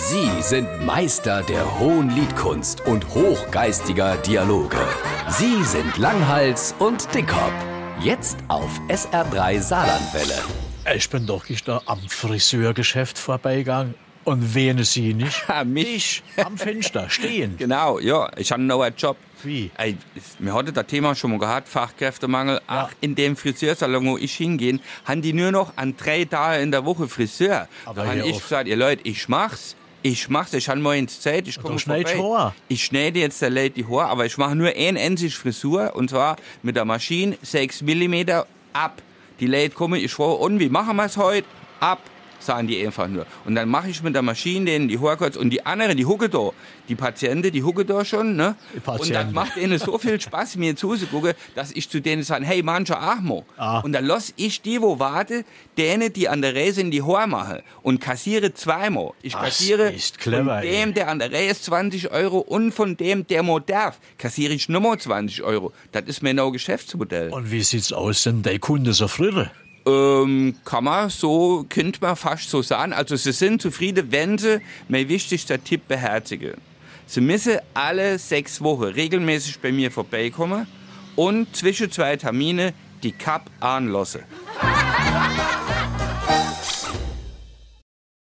Sie sind Meister der hohen Liedkunst und hochgeistiger Dialoge. Sie sind Langhals und Dickhop. Jetzt auf SR3 Saarlandwelle. Ich bin doch gestern am Friseurgeschäft vorbeigegangen. Und wen Sie nicht? Mich. Am Fenster stehen. Genau, ja, ich habe einen neuen Job. Wie? Ey, wir hatten das Thema schon mal gehabt, Fachkräftemangel. Ach, in dem Friseursalon, wo ich hingehe, haben die nur noch an 3 Tagen in der Woche Friseur. Aber da habe ich gesagt, ihr Leute, ich mach's, ich habe morgens Zeit, ich komme schneidest vorbei. Haar. Ich schneide jetzt der Leute die Haare, aber ich mache nur eine einzige Frisur, und zwar mit der Maschine 6 mm ab. Die Leute kommen, ich frage, und wie machen wir es heute? Ab. Sagen die einfach nur. Und dann mache ich mit der Maschine denen die Haare kurz. Und die anderen, die hucken da. Die Patienten, die hucken da schon. Ne? Und das macht ihnen so viel Spaß, mir zuzugucken, dass ich zu denen sage, hey, manche Achmo. Und dann lasse ich die, wo warten, denen, die an der Reihe sind, die Haare machen. Und kassiere zweimal. Ich kassiere clever, von dem, der an der Reihe ist, 20 Euro, und von dem, der mal darf, kassiere ich nochmal 20 Euro. Das ist mir noch Geschäftsmodell. Und wie sieht's aus, sind die Kunden zufrieden? Kann man so, könnte man fast so sagen. Also sie sind zufrieden, wenn sie, mein wichtigster Tipp, beherzigen. Sie müssen alle 6 Wochen regelmäßig bei mir vorbeikommen und zwischen 2 Termine die Kappe anlassen.